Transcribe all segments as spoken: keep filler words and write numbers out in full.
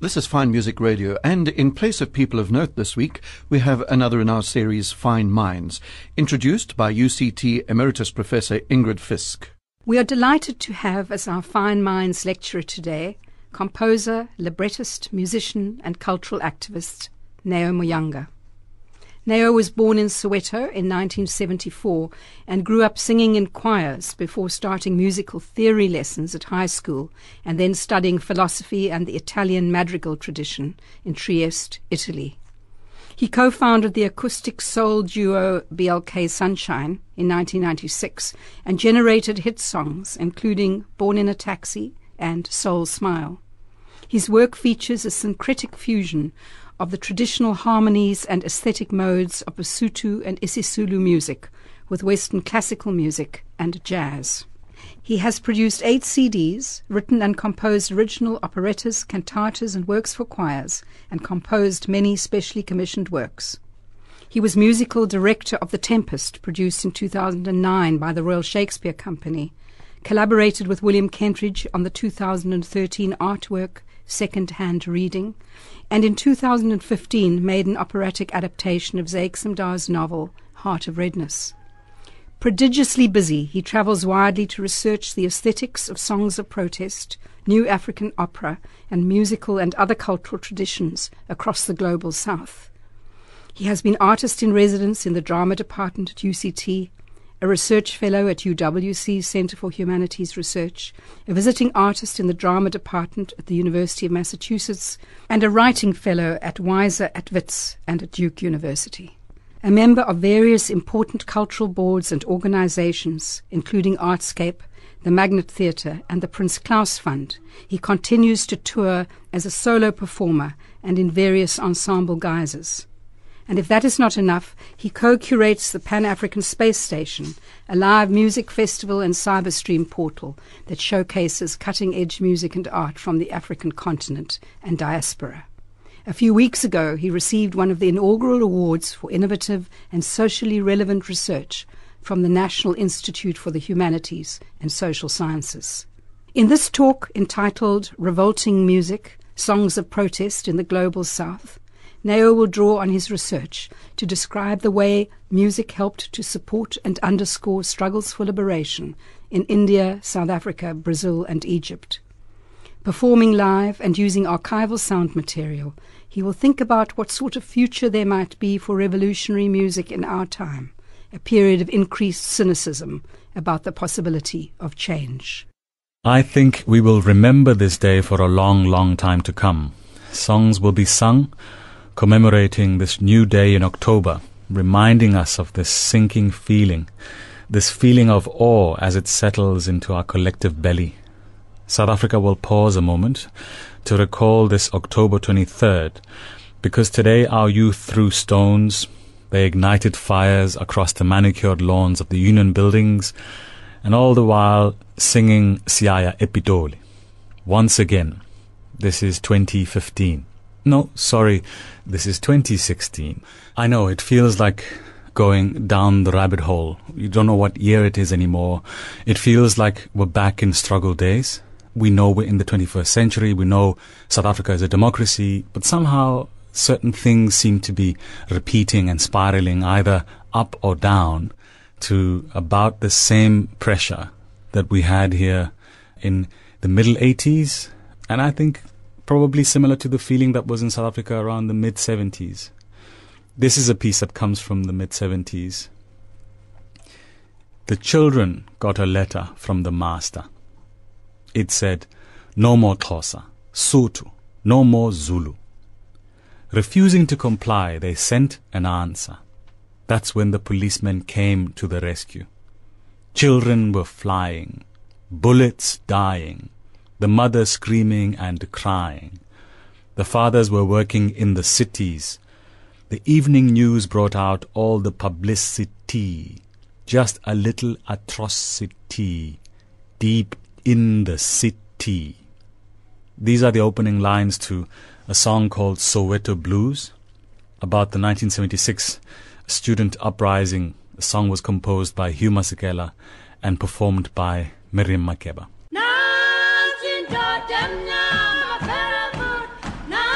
this is Fine Music Radio, and in place of People of Note this week, we have another in our series, Fine Minds, introduced by U C T Emeritus Professor Ingrid Fisk. We are delighted to have as our Fine Minds lecturer today, composer, librettist, musician and cultural activist, Neo Moyanga. Neo was born in Soweto in nineteen seventy-four and grew up singing in choirs before starting musical theory lessons at high school and then studying philosophy and the Italian madrigal tradition in Trieste, Italy. He co-founded the acoustic soul duo B L K Sunshine in nineteen ninety-six and generated hit songs including Born in a Taxi and Soul Smile. His work features a syncretic fusion of the traditional harmonies and aesthetic modes of Basotho and isiZulu music with Western classical music and jazz. He has produced eight C Ds, written and composed original operettas, cantatas and works for choirs, and composed many specially commissioned works. He was musical director of The Tempest, produced in two thousand nine by the Royal Shakespeare Company, collaborated with William Kentridge on the two thousand thirteen artwork Second Hand Reading, and in two thousand fifteen made an operatic adaptation of Zakes Mda's novel Heart of Redness. Prodigiously busy, he travels widely to research the aesthetics of songs of protest, new African opera, and musical and other cultural traditions across the global south. He has been artist in residence in the drama department at U C T, a research fellow at U W C Centre for Humanities Research, a visiting artist in the drama department at the University of Massachusetts, and a writing fellow at Weiser at Wits and at Duke University. A member of various important cultural boards and organizations, including Artscape, the Magnet Theatre and the Prince Claus Fund, he continues to tour as a solo performer and in various ensemble guises. And if that is not enough, he co-curates the Pan-African Space Station, a live music festival and cyberstream portal that showcases cutting-edge music and art from the African continent and diaspora. A few weeks ago, he received one of the inaugural awards for innovative and socially relevant research from the National Institute for the Humanities and Social Sciences. In this talk, entitled Revolting Music, Songs of Protest in the Global South, Neo will draw on his research to describe the way music helped to support and underscore struggles for liberation in India, South Africa, Brazil and Egypt. Performing live and using archival sound material, he will think about what sort of future there might be for revolutionary music in our time, a period of increased cynicism about the possibility of change. I think we will remember this day for a long, long time to come. Songs will be sung commemorating this new day in October, reminding us of this sinking feeling, this feeling of awe as it settles into our collective belly. South Africa will pause a moment to recall this October twenty-third, because today our youth threw stones, they ignited fires across the manicured lawns of the Union buildings, and all the while singing Siyaya ePitoli. Once again, this is twenty fifteen. No, sorry, this is twenty sixteen. I know, it feels like going down the rabbit hole. You don't know what year it is anymore. It feels like we're back in struggle days. We know we're in the twenty-first century. We know South Africa is a democracy, but somehow certain things seem to be repeating and spiraling either up or down to about the same pressure that we had here in the middle eighties, and I think probably similar to the feeling that was in South Africa around the mid-seventies. This is a piece that comes from the mid-seventies. The children got a letter from the master. It said, "No more Xhosa, Sotho, no more Zulu." Refusing to comply, they sent an answer. That's when the policemen came to the rescue. Children were flying, bullets dying, the mother screaming and crying. The fathers were working in the cities. The evening news brought out all the publicity, just a little atrocity, deep in the city. These are the opening lines to a song called Soweto Blues, about the nineteen seventy-six student uprising. The song was composed by Hugh Masekela and performed by Miriam Makeba. Na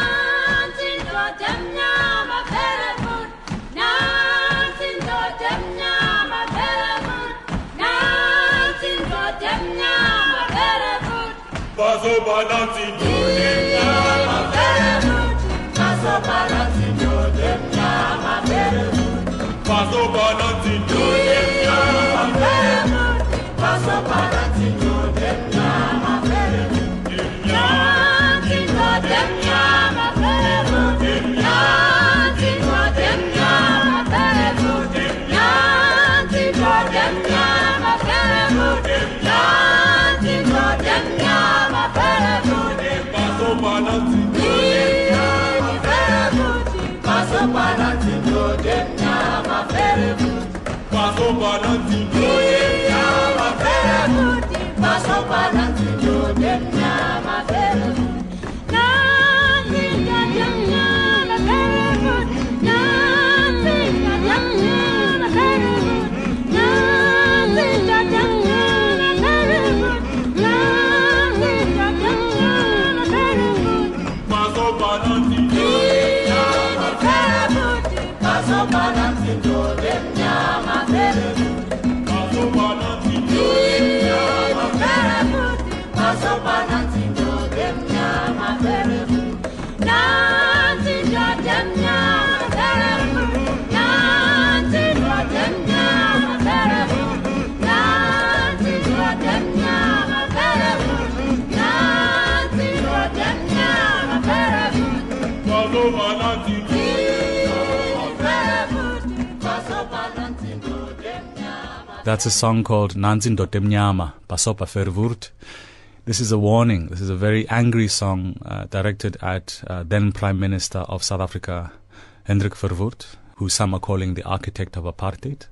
That's a song called Nanzindo Temnyama, Basopa Fervurt. This is a warning. This is a very angry song uh, directed at uh, then Prime Minister of South Africa, Hendrik Verwoerd, who some are calling the architect of apartheid.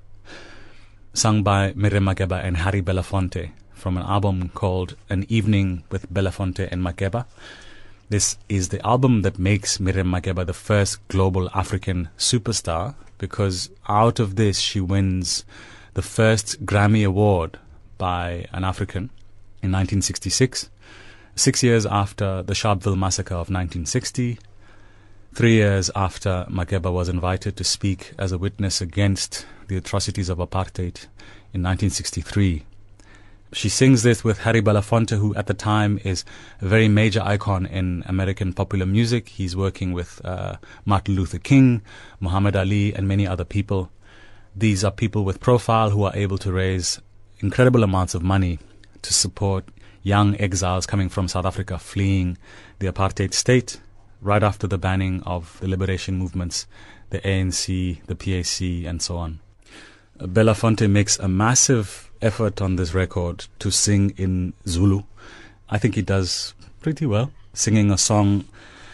Sung by Miriam Makeba and Harry Belafonte from an album called An Evening with Belafonte and Makeba. This is the album that makes Miriam Makeba the first global African superstar, because out of this she wins the first Grammy Award by an African in nineteen sixty-six, six years after the Sharpeville massacre of nineteen sixty, three years after Makeba was invited to speak as a witness against the atrocities of apartheid in nineteen sixty-three. She sings this with Harry Belafonte, who at the time is a very major icon in American popular music. He's working with uh, Martin Luther King, Muhammad Ali, and many other people. These are people with profile who are able to raise incredible amounts of money to support young exiles coming from South Africa fleeing the apartheid state right after the banning of the liberation movements, the A N C, the P A C, and so on. Belafonte makes a massive effort on this record to sing in Zulu. I think he does pretty well, singing a song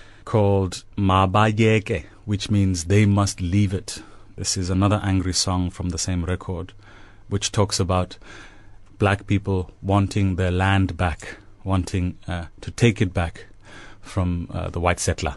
called Mabayeke, which means they must leave it. This is another angry song from the same record, which talks about black people wanting their land back, wanting uh, to take it back from uh, the white settler.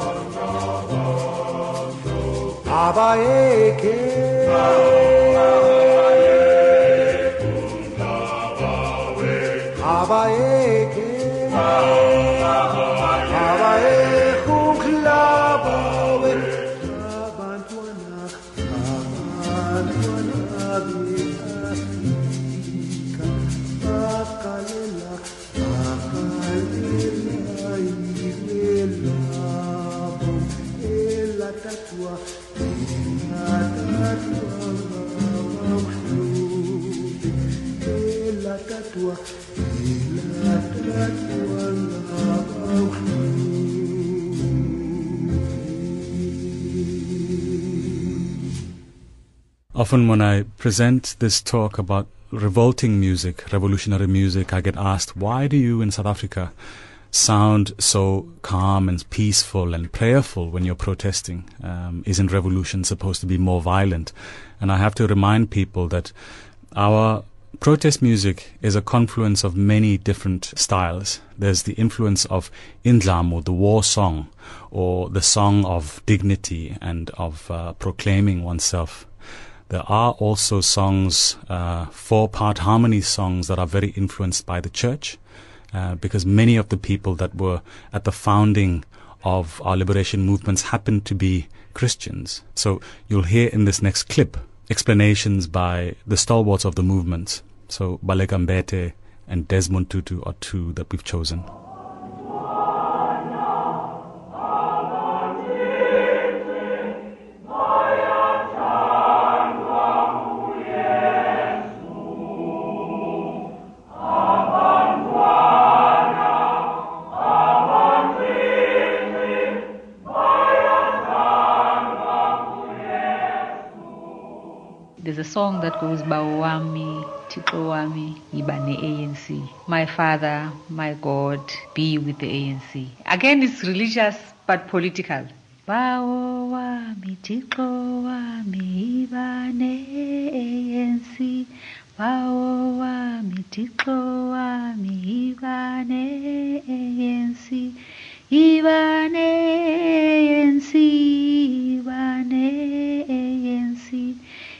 Abaeke, Often when I present this talk about revolting music, revolutionary music, I get asked, why do you in South Africa sound so calm and peaceful and prayerful when you're protesting? Um, isn't revolution supposed to be more violent? And I have to remind people that our protest music is a confluence of many different styles. There's the influence of Indlamu, the war song, or the song of dignity and of uh, proclaiming oneself. There are also songs, uh, four-part harmony songs that are very influenced by the church, uh, because many of the people that were at the founding of our liberation movements happen to be Christians. So you'll hear in this next clip explanations by the stalwarts of the movement. So Baleka Mbete and Desmond Tutu are two that we've chosen. There's a song that goes, Bawami, Tixo wami, Ibane A N C. My Father, my God, be with the A N C. Again, it's religious but political. Bawami, Tixo wami, Ibane A N C. Bawami, Tixo wami, Ibane A N C. Ibane A N C, Ibane A N C.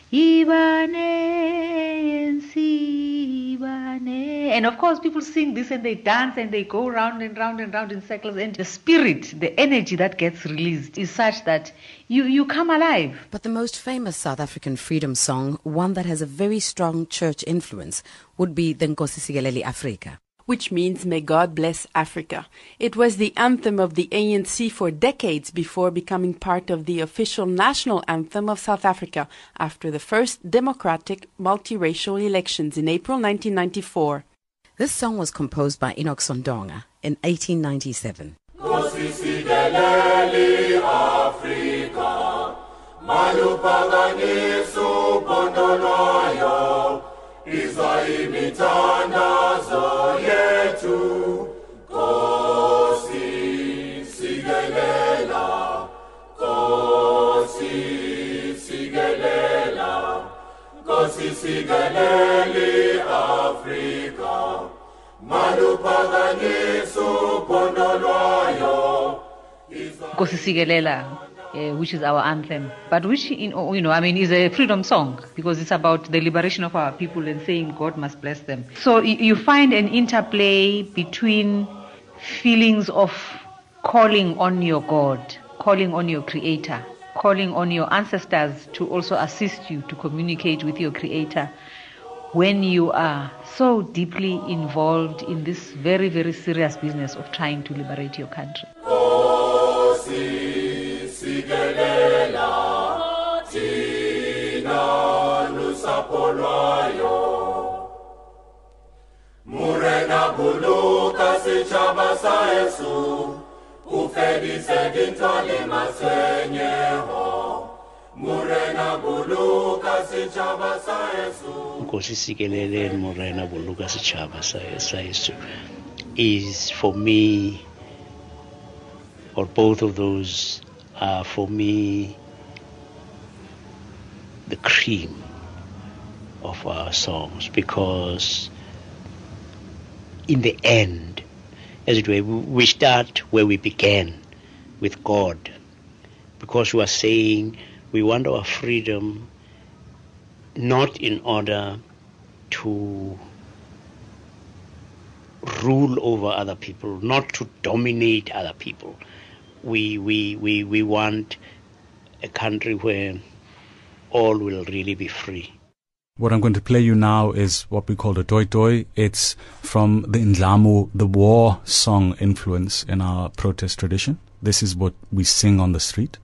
Ibane, Ibane. And of course people sing this and they dance and they go round and round and round in circles, and the spirit, the energy that gets released is such that you, you come alive. But the most famous South African freedom song, one that has a very strong church influence, would be the Nkosi Sikelel' iAfrika, which means May God Bless Africa. It was the anthem of the A N C for decades before becoming part of the official national anthem of South Africa after the first democratic multiracial elections in April nineteen ninety-four. This song was composed by Enoch Sondonga in eighteen ninety-seven. Iza imithandazo yethu Nkosi sigelela Nkosi sigelela Nkosi sigeleli Afrika Maluphakanyisa uphondo lwayo Nkosi Sikelel', Uh, which is our anthem, but which, you know, I mean, is a freedom song because it's about the liberation of our people and saying God must bless them. So y- you find an interplay between feelings of calling on your God, calling on your Creator, calling on your ancestors to also assist you to communicate with your Creator when you are so deeply involved in this very, very serious business of trying to liberate your country. Sigelela tina lusapho lwayo Murena buluka sitshaba sa Yesu ufedise dintwali maswenyeho Murena buluka sitshaba sa Yesu Nkosi Sikelel' Murena buluka sitshaba sa Yesu is for me, or both of those are for me the cream of our songs, because in the end, as it were, we start where we began, with God, because we are saying we want our freedom not in order to rule over other people, not to dominate other people, we, we, we, we want a country where all will really be free. What I'm going to play you now is what we call the Toi Toi. It's from the Indlamu, the war song influence in our protest tradition. This is what we sing on the street.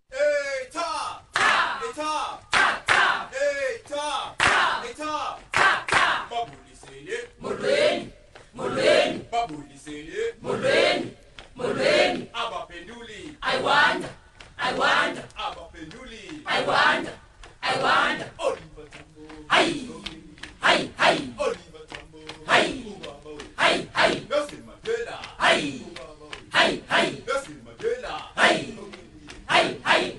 I want, I want, I want, I want. Hey, hey, hey, hey, hey, hey, Nelson Mandela. Hey, hey, hey, Nelson Mandela. Hey, hey, hey,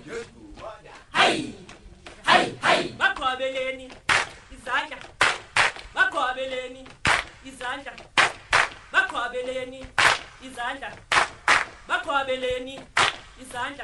hey, hey, hey. Bakwabeleni, izandla. Bakwabeleni, izandla. Bakwabeleni, izandla. Bakwabeleni, izandla.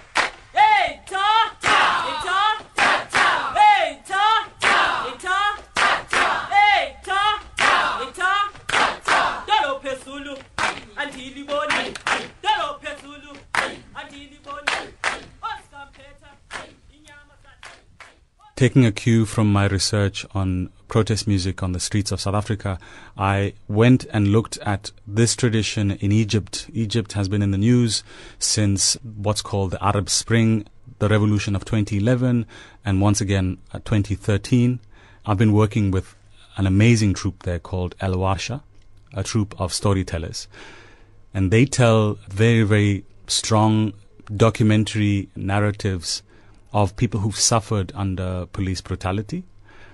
Hey, ta, ta, ta, ta, ta. Hey, ta, ta, ta, ta, ta. Hey, ta, ta, ta, ta, ta. Dalo pesulu, antili boni. Dalo pesulu, antili boni. Oscar Peter, inyama sati. Taking a cue from my research on protest music on the streets of South Africa, I went and looked at this tradition in Egypt. Egypt has been in the news since what's called the Arab Spring, the revolution of twenty eleven, and once again uh, twenty thirteen. I've been working with an amazing troupe there called El Warsha, a troupe of storytellers. And they tell very, very strong documentary narratives of people who've suffered under police brutality.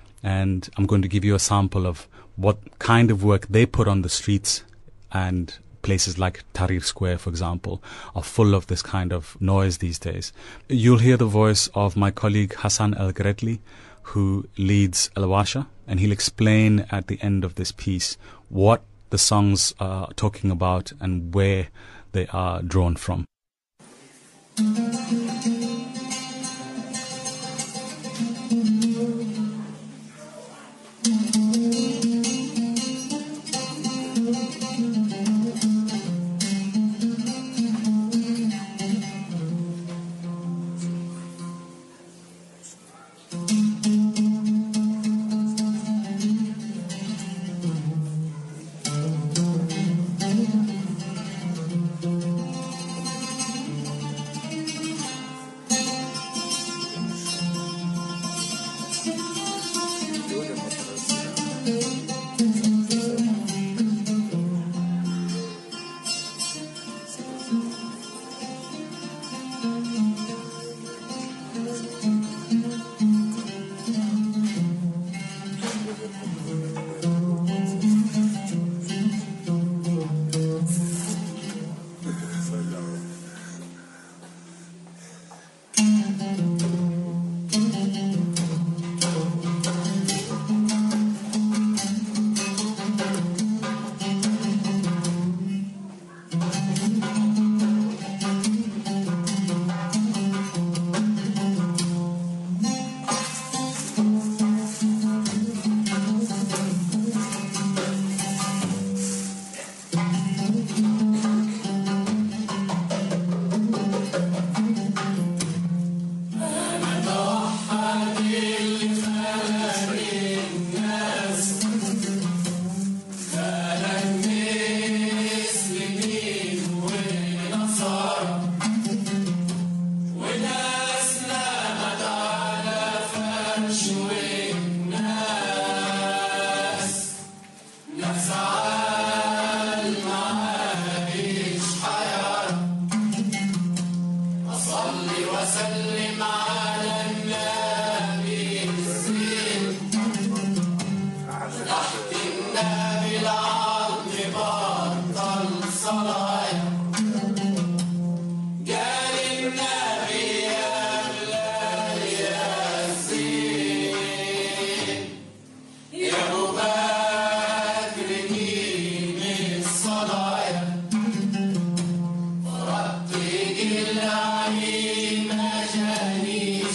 And I'm going to give you a sample of what kind of work they put on the streets, and places like Tahrir Square, for example, are full of this kind of noise these days. You'll hear the voice of my colleague Hassan El-Gretli, who leads El Warsha, and he'll explain at the end of this piece what the songs are talking about and where they are drawn from. العين مجانين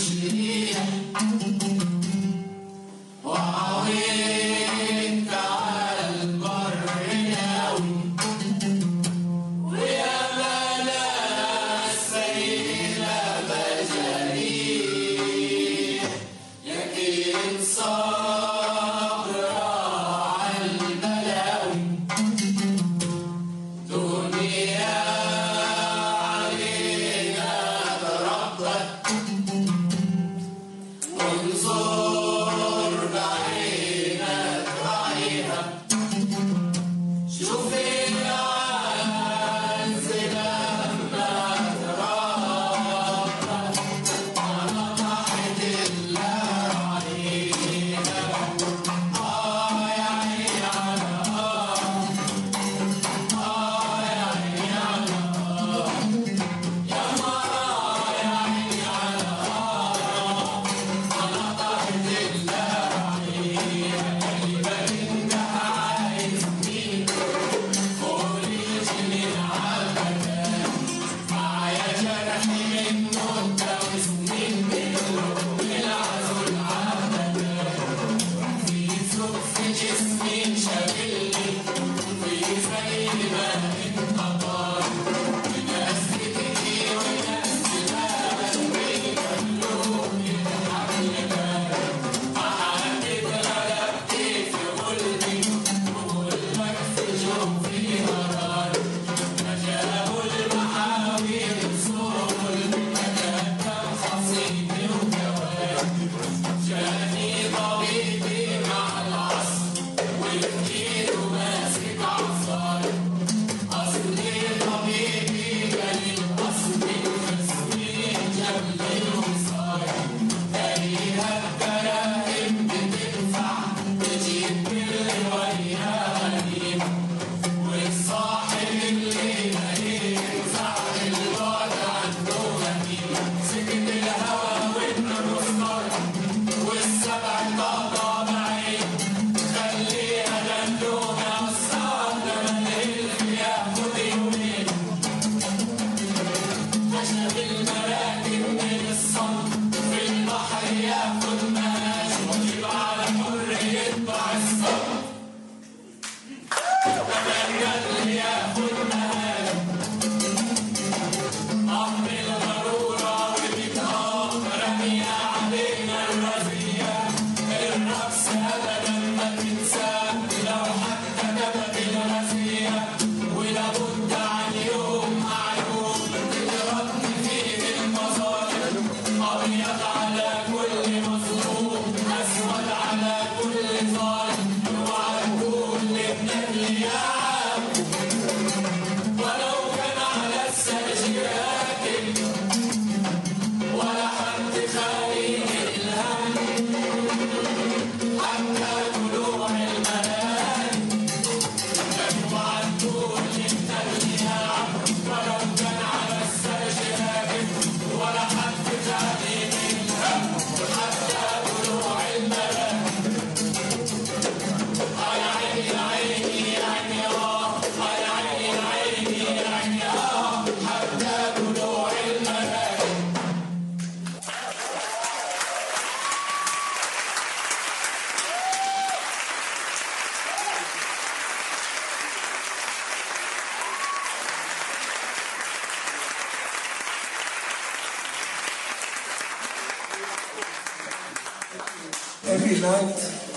Every night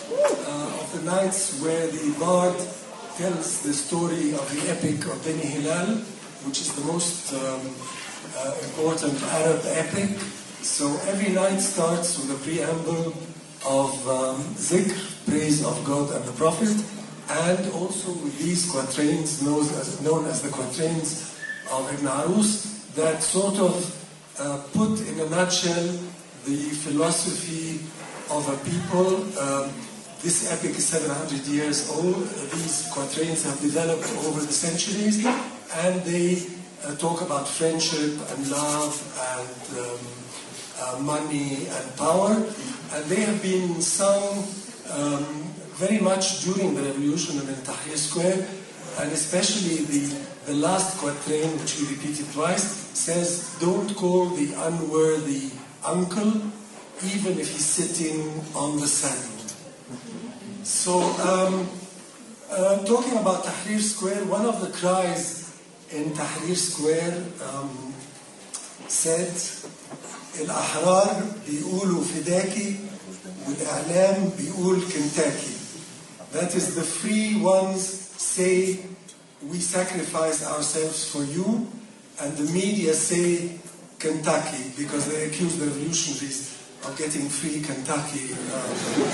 uh, of the nights where the Bard tells the story of the epic of Beni Hilal, which is the most um, uh, important Arab epic. So every night starts with a preamble of um, zikr, praise of God and the Prophet, and also with these quatrains known as, known as the quatrains of Ibn Arus that sort of uh, put in a nutshell the philosophy of a people. Um, this epic is seven hundred years old. These quatrains have developed over the centuries, and they uh, talk about friendship and love and um, uh, money and power. And they have been sung um, very much during the revolution and in Tahrir Square, and especially the, the last quatrain, which we repeated twice, says, "Don't call the unworthy uncle, even if he's sitting on the sand." So, um, uh, talking about Tahrir Square, one of the cries in Tahrir Square um, said, "الأحرار بيقولوا فداكي والإعلام بيقول كنتاكي." That is, the free ones say, "We sacrifice ourselves for you," and the media say, "Kentucky," because they accuse the revolutionaries of getting free Kentucky uh,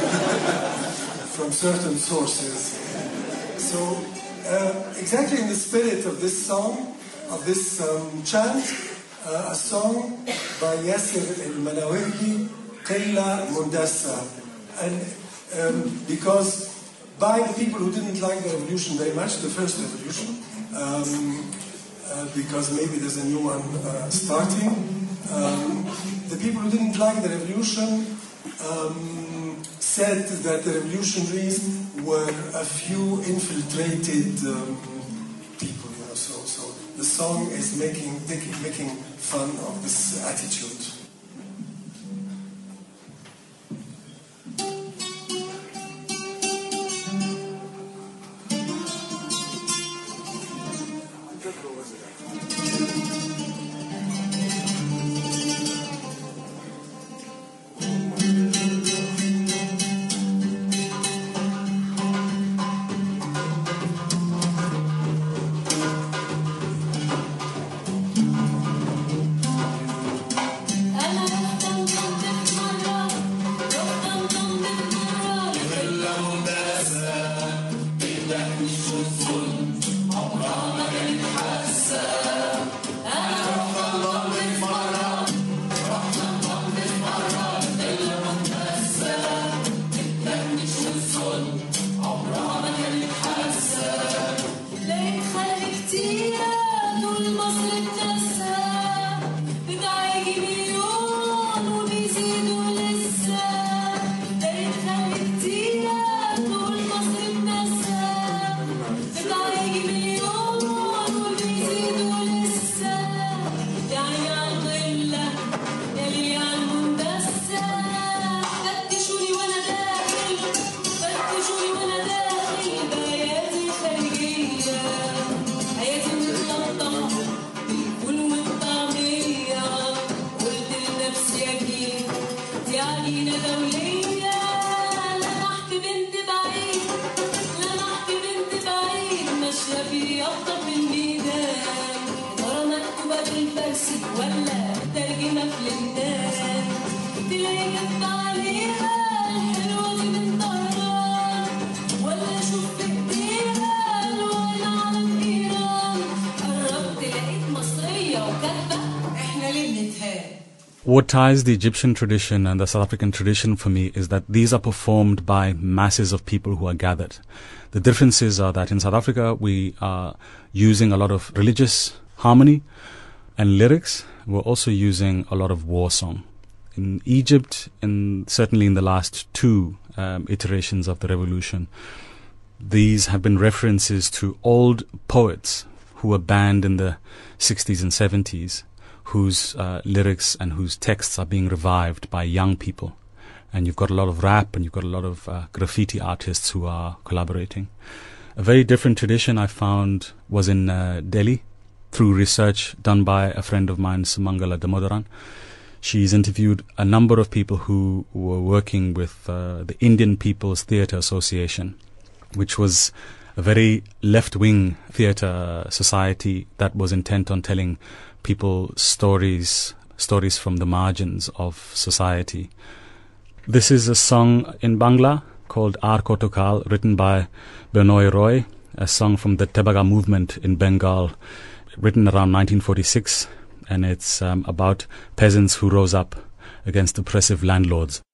from certain sources. So, uh, exactly in the spirit of this song, of this um, chant, uh, a song by Yasser al-Manawirdi, Qilla Mundassa. And um, because by the people who didn't like the revolution very much, the first revolution, um, uh, because maybe there's a new one uh, starting, um, the people who didn't like the revolution um, said that the revolutionaries were a few infiltrated um, people. You know, so, so the song is making making fun of this attitude. What ties the Egyptian tradition and the South African tradition for me is that these are performed by masses of people who are gathered. The differences are that in South Africa we are using a lot of religious harmony and lyrics. We're also using a lot of war song. In Egypt, and certainly in the last two um, iterations of the revolution, these have been references to old poets who were banned in the sixties and seventies, whose uh, lyrics and whose texts are being revived by young people. And you've got a lot of rap and you've got a lot of uh, graffiti artists who are collaborating. A very different tradition I found was in uh, Delhi through research done by a friend of mine, Sumangala Damodaran. She's interviewed a number of people who were working with uh, the Indian People's Theatre Association, which was a very left-wing theatre society that was intent on telling people stories, stories from the margins of society. This is a song in Bangla called Ar Kotokal, written by Benoy Roy, a song from the Tebaga movement in Bengal, written around nineteen forty-six, and it's um, about peasants who rose up against oppressive landlords.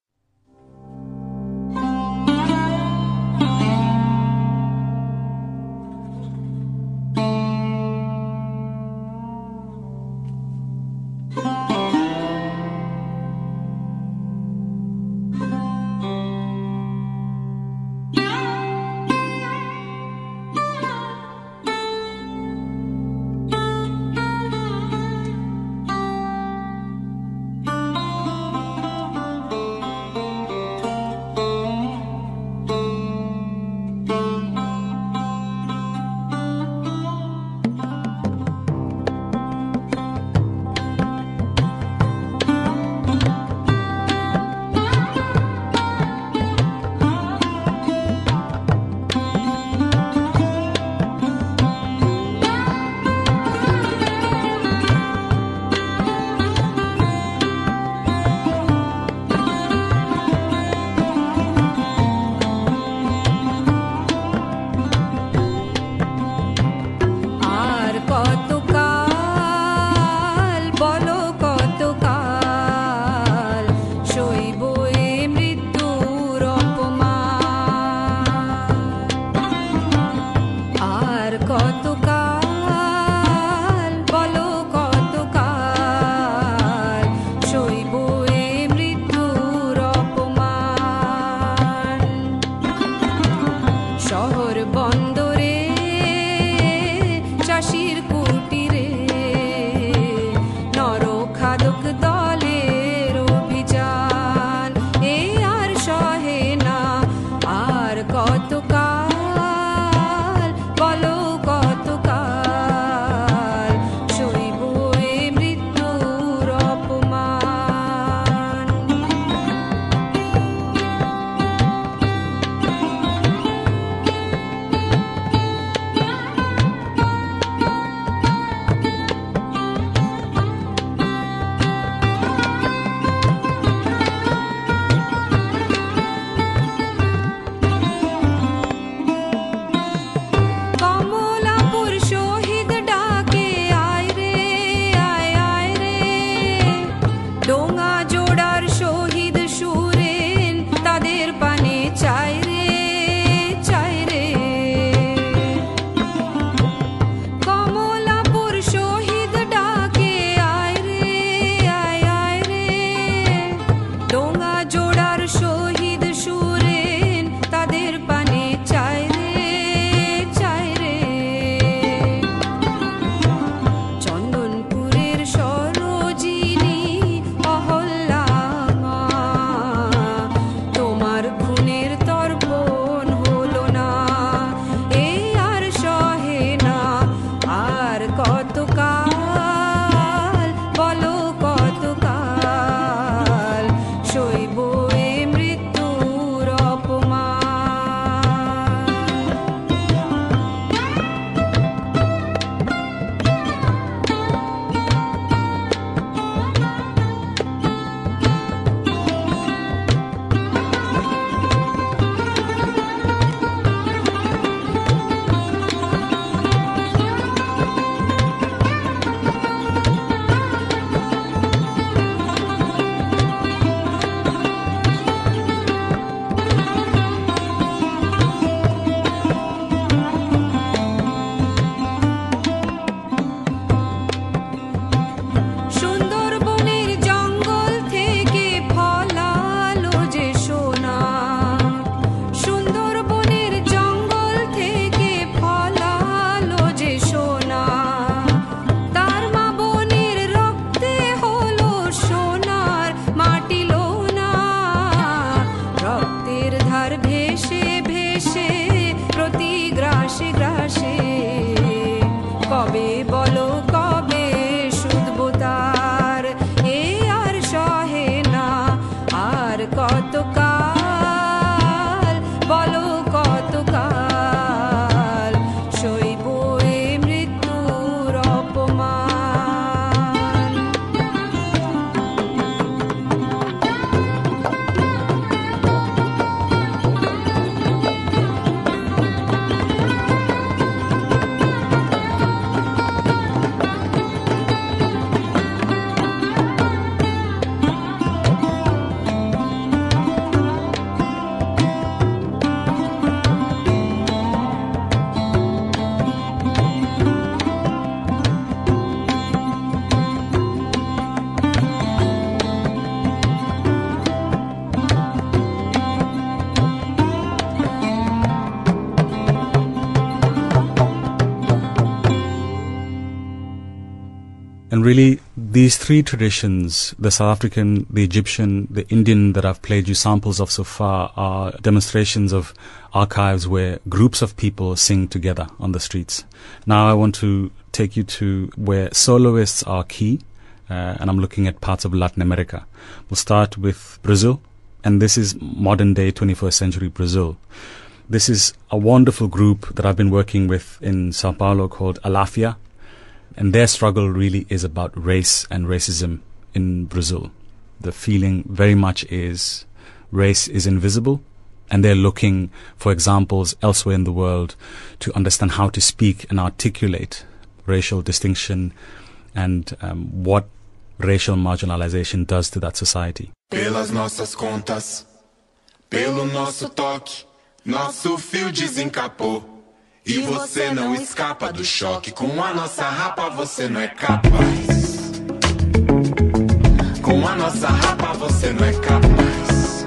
really, these three traditions, the South African, the Egyptian, the Indian that I've played you samples of so far, are demonstrations of archives where groups of people sing together on the streets. Now I want to take you to where soloists are key, uh, and I'm looking at parts of Latin America. We'll start with Brazil, and this is modern-day twenty-first century Brazil. This is a wonderful group that I've been working with in Sao Paulo called Alafia. And their struggle really is about race and racism in Brazil. The feeling very much is race is invisible, and they're looking for examples elsewhere in the world to understand how to speak and articulate racial distinction and um, what racial marginalization does to that society. Pelas nossas contas, pelo nosso toque, nosso fio desencapou. E você não escapa do choque. Com a nossa rapa você não é capaz. Com a nossa rapa você não é capaz.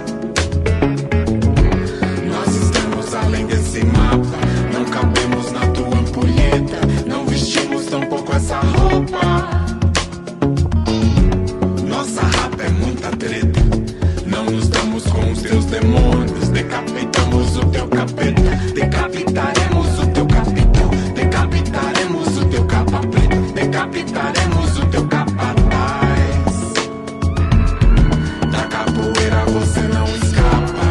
Nós estamos além desse mapa. Não cabemos na tua ampulheta. Não vestimos tampouco essa roupa. Nossa rapa é muita treta. Não nos damos com os teus demônios. Decapitamos o teu capeta. Decapitaremos o teu capitão. Decapitaremos o teu capa preta. Decapitaremos o teu capataz. Da capoeira você não escapa.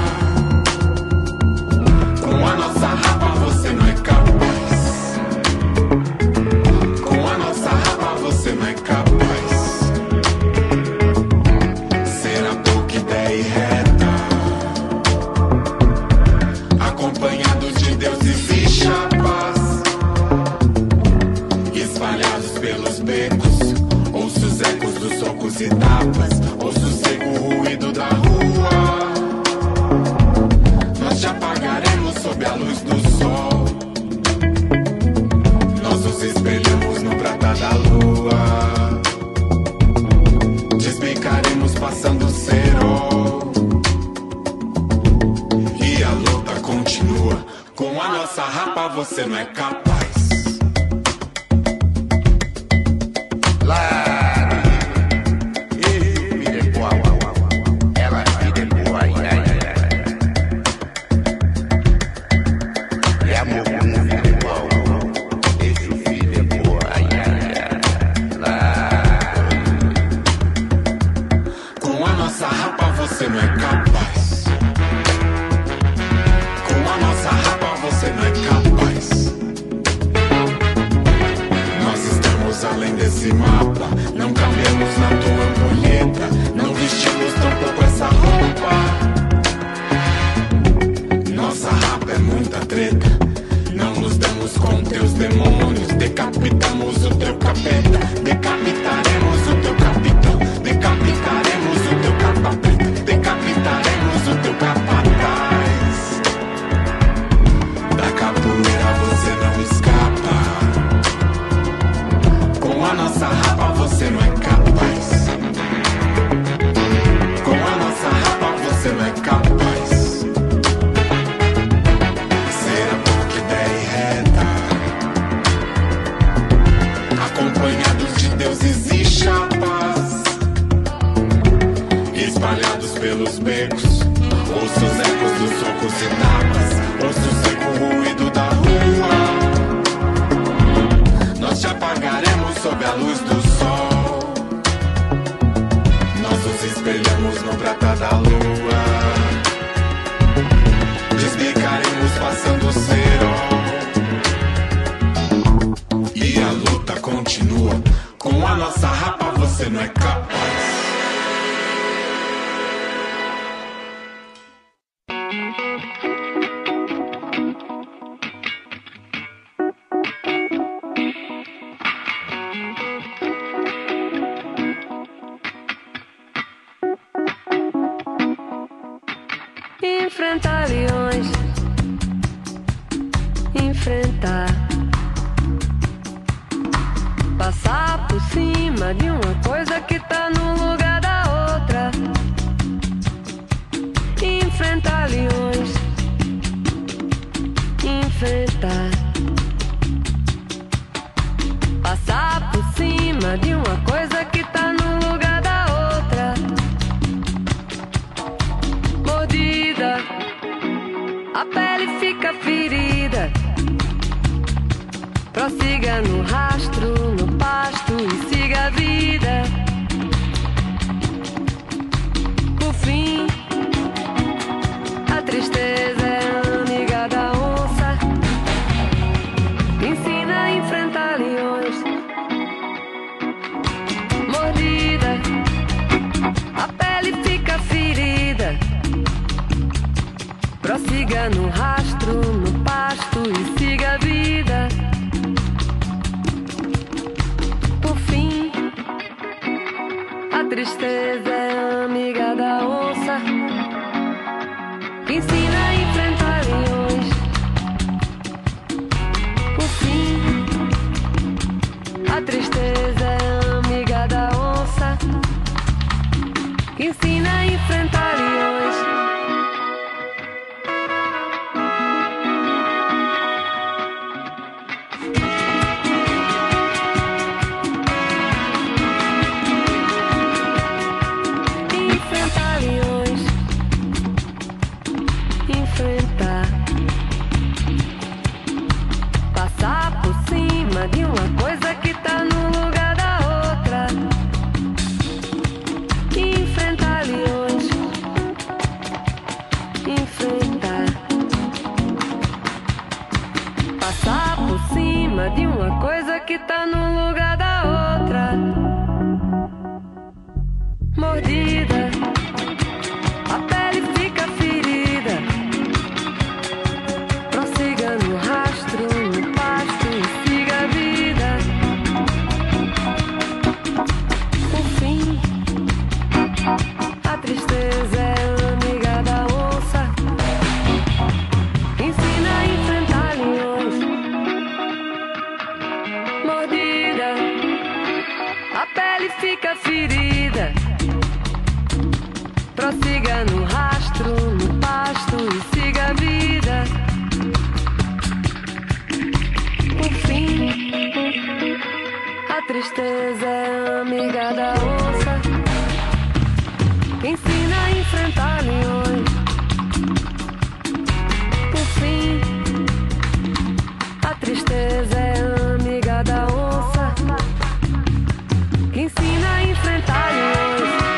Com a nossa rapa você não é capaz. Com a nossa rapa você não é capaz. Será pouca ideia e reta, acompanhado de deuses e chapas, espalhados pelos becos. Ouço os ecos dos socos e tapas, ouço o seco ruído da rua. Nós te apagaremos sob a luz do sol. Nós nos espelhamos no prata da lua. Desbicaremos passando o cerol. E a luta continua. Com a nossa rapa você não é capaz. Com a nossa rapa você não é capaz. Com a nossa rapa você não é capaz. Nós estamos além desse mapa. Não cabemos na tua ampulheta. Não vestimos tampouco essa roupa. Nossa rapa é muita treta. Não nos damos com teus demônios. Decapitamos o teu capeta. Decapitaremos o teu capitão. Decapitaremos o teu capa preta. Decapitaremos o teu capataz. Da capoeira você não escapa. Com a nossa rapa você não é capaz. Com a nossa rapa você não é capaz. Será pouca ideia e reta, acompanhados de deuses e chapas, espalhados pelos becos. Ouço os ecos dos socos e tapas, ouço o seco ruído da rua. Nós te apagaremos sob a luz do sol. Nós nos espelhamos no prata da lua. Desbicaremos passando o cerol. E a luta continua. Com a nossa rapa você não é capaz. Enfrentar leões, enfrentar, passar por cima de uma coisa que tá no lugar da outra. Enfrentar leões, enfrentar, passar por cima de uma coisa Prossiga no rastro, no pasto e siga a vida. Por fim, a tristeza é amiga da onça, ensina a enfrentar leões. Mordida, a pele fica ferida. Prossiga no rastro, no pasto e siga a vida. Por fim, a tristeza é amiga da onça, que ensina a enfrentar leões. Por fim, a tristeza é amiga da onça, que ensina a enfrentar leões. Enfrentar leões, enfrentar, passar por cima de uma coisa que tá no lugar da outra. Enfrentar leões, enfrentar, passar por cima de uma coisa que tá no lugar da outra. Mordida, a pele fica ferida. Prossiga no rastro, no pasto e siga a vida. Por fim, a tristeza é amiga da onça, ensina a enfrentar leões. Mordida, a pele fica ferida. Prossiga no rastro, no pasto e siga a vida. Por fim, a tristeza é amiga da onça, que ensina a enfrentar leões. Por fim, a tristeza é amiga da onça, que ensina a enfrentar leões.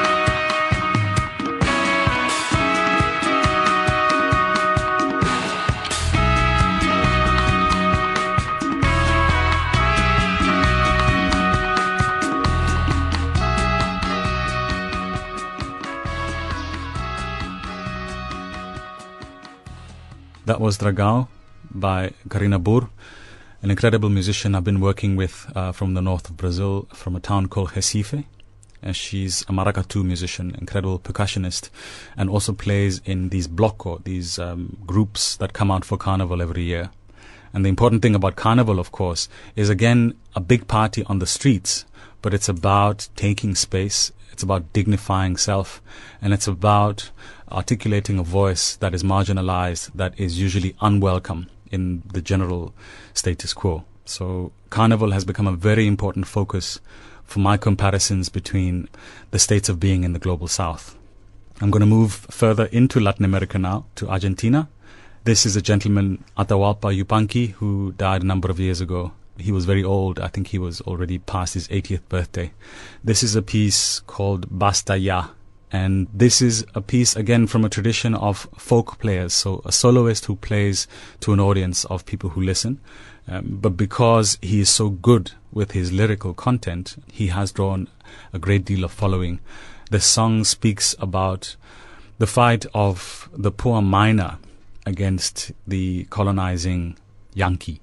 That was Dragão by Karina Burr, an incredible musician I've been working with uh, from the north of Brazil, from a town called Recife. And she's a maracatu musician, incredible percussionist, and also plays in these bloco, these um, groups that come out for Carnival every year. And the important thing about Carnival, of course, is again a big party on the streets, but it's about taking space, it's about dignifying self, and it's about articulating a voice that is marginalized, that is usually unwelcome in the general status quo. So Carnival has become a very important focus for my comparisons between the states of being in the global south. I'm going to move further into Latin America now, to Argentina. This is a gentleman, Atahualpa Yupanqui, who died a number of years ago. He was very old. I think he was already past his eightieth birthday. This is a piece called Basta Ya. And this is a piece, again, from a tradition of folk players. So a soloist who plays to an audience of people who listen. Um, but because he is so good with his lyrical content, he has drawn a great deal of following. The song speaks about the fight of the poor miner against the colonizing Yankee.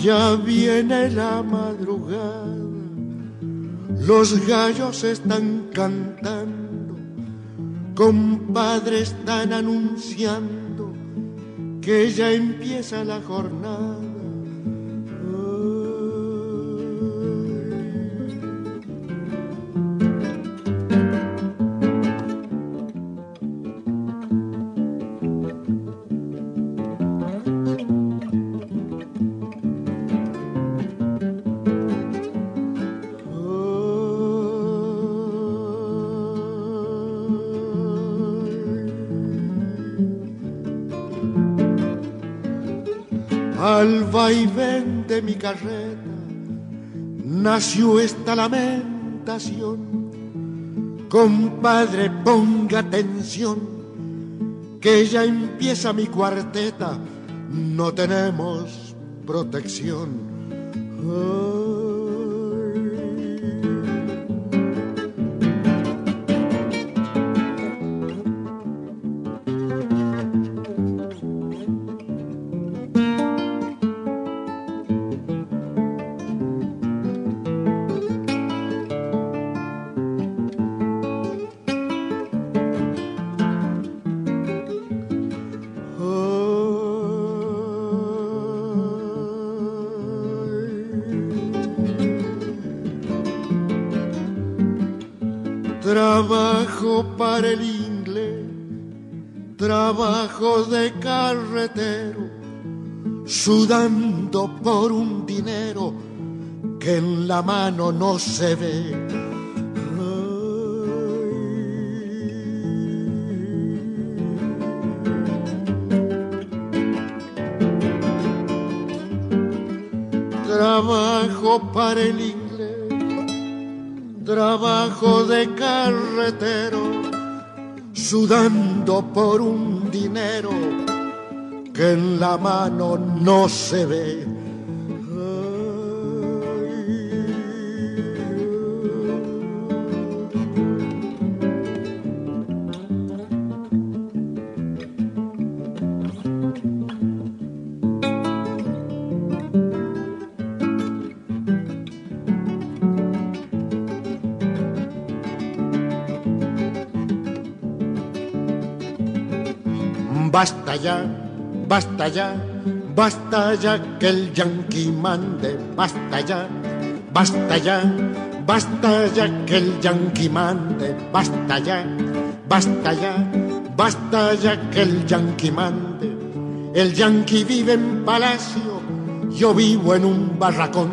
Ya viene la madrugada, los gallos están cantando, compadre, están anunciando que ya empieza la jornada. Al vaivén de mi carreta nació esta lamentación. Compadre, ponga atención, que ya empieza mi cuarteta, no tenemos protección. Ay. Trabajo para el inglés, trabajo de carretero, sudando por un dinero que en la mano no se ve. Trabajo para el inglés, trabajo de carretero, sudando por un dinero que en la mano no se ve. Basta ya, basta ya, basta ya que el yanqui mande. Basta ya, basta ya, basta ya que el yanqui mande. Basta ya, basta ya, basta ya que el yanqui mande. El yanqui vive en palacio, yo vivo en un barracón.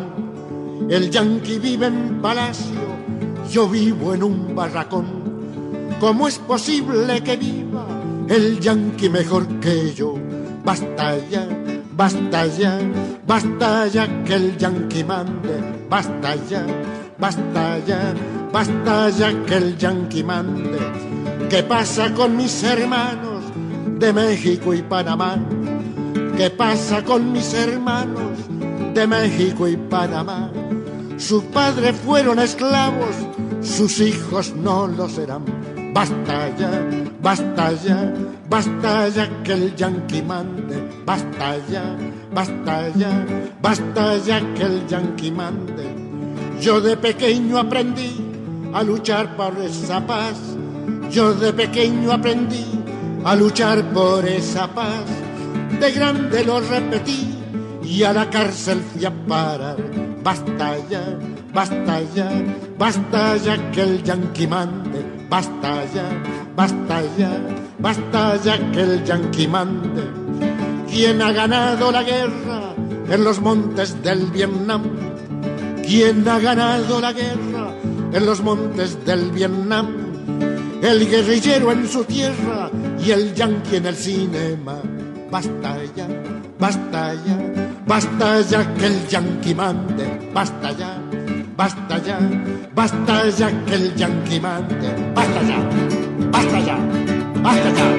El yanqui vive en palacio, yo vivo en un barracón. ¿Cómo es posible que viva el yanqui mejor que yo? Basta ya, basta ya, basta ya que el yanqui mande. Basta ya, basta ya, basta ya que el yanqui mande. ¿Qué pasa con mis hermanos de México y Panamá? ¿Qué pasa con mis hermanos de México y Panamá? Sus padres fueron esclavos, sus hijos no lo serán. Basta ya, basta ya, basta ya que el yanqui mande. Basta ya, basta ya, basta ya que el yanqui mande. Yo de pequeño aprendí a luchar por esa paz. Yo de pequeño aprendí a luchar por esa paz. De grande lo repetí y a la cárcel fui a parar. Basta ya, basta ya, basta ya que el yanqui mande. Basta ya, basta ya, basta ya que el yanqui mande. ¿Quién ha ganado la guerra en los montes del Vietnam? ¿Quién ha ganado la guerra en los montes del Vietnam? El guerrillero en su tierra y el yanqui en el cinema. Basta ya, basta ya, basta ya que el yanqui mande. Basta ya, basta ya, basta ya que el yanqui mande. Basta ya, basta ya, basta ya.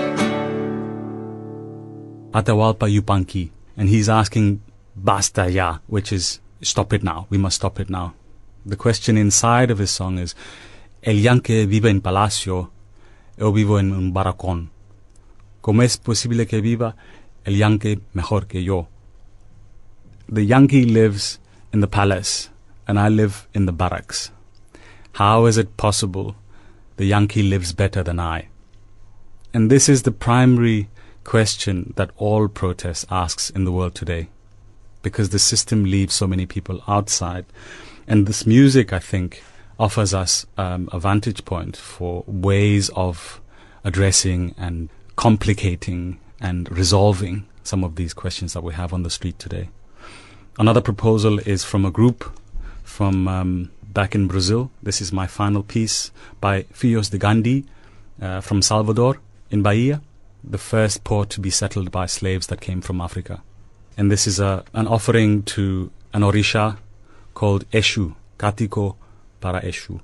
Atahualpa Yupanqui, and he's asking basta ya, which is stop it now, we must stop it now. The question inside of his song is, el yanqui vive en palacio, yo vivo en un barracón. ¿Cómo es posible que viva el yanqui mejor que yo? the Yankee lives in the palace and I live in the barracks. How is it possible the Yankee lives better than I? And this is the primary question that all protest asks in the world today, because the system leaves so many people outside. And this music, I think, offers us um, a vantage point for ways of addressing and complicating and resolving some of these questions that we have on the street today. Another proposal is from a group from um, back in Brazil. This is my final piece by Filhos de Gandhi uh, from Salvador in Bahia, the first port to be settled by slaves that came from Africa. And this is a, an offering to an Orisha called Eshu, Katiko para Eshu.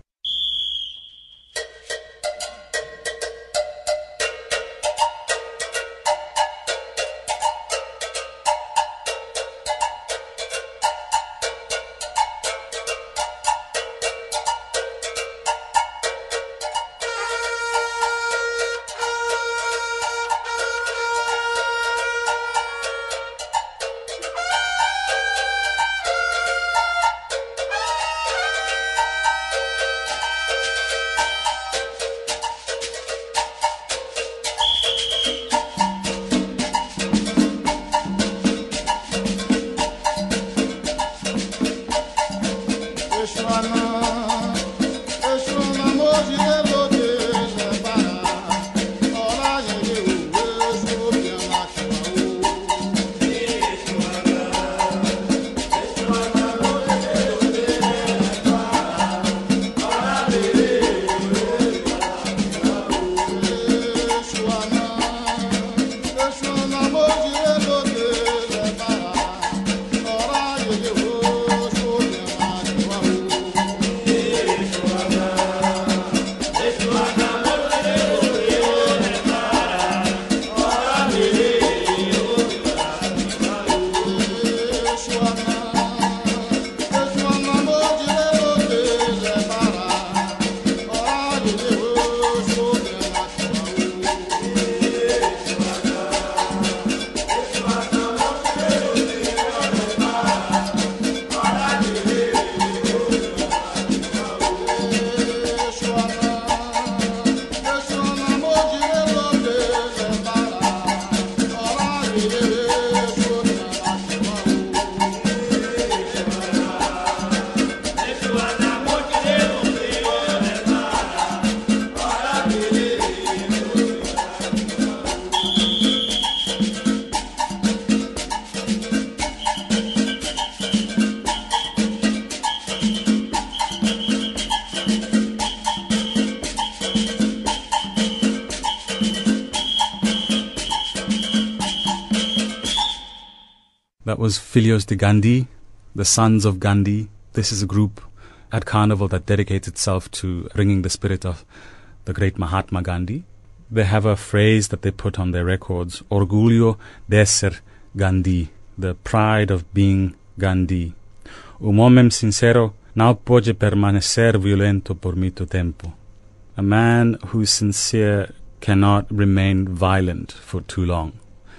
That was Filhos de Gandhi, the Sons of Gandhi. This is a group at Carnival that dedicates itself to bringing the spirit of the great Mahatma Gandhi. They have a phrase that they put on their records, Orgulho de ser Gandhi, the pride of being Gandhi. Um homem sincero não pode permanecer violento por muito tempo. A man who's sincere cannot remain violent for too long.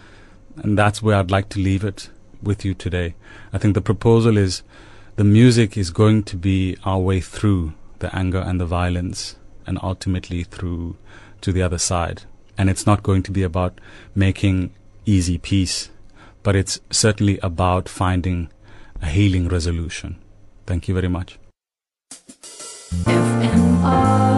And that's where I'd like to leave it with you today. I think the proposal is the music is going to be our way through the anger and the violence and ultimately through to the other side. And it's not going to be about making easy peace, but it's certainly about finding a healing resolution. Thank you very much. F M R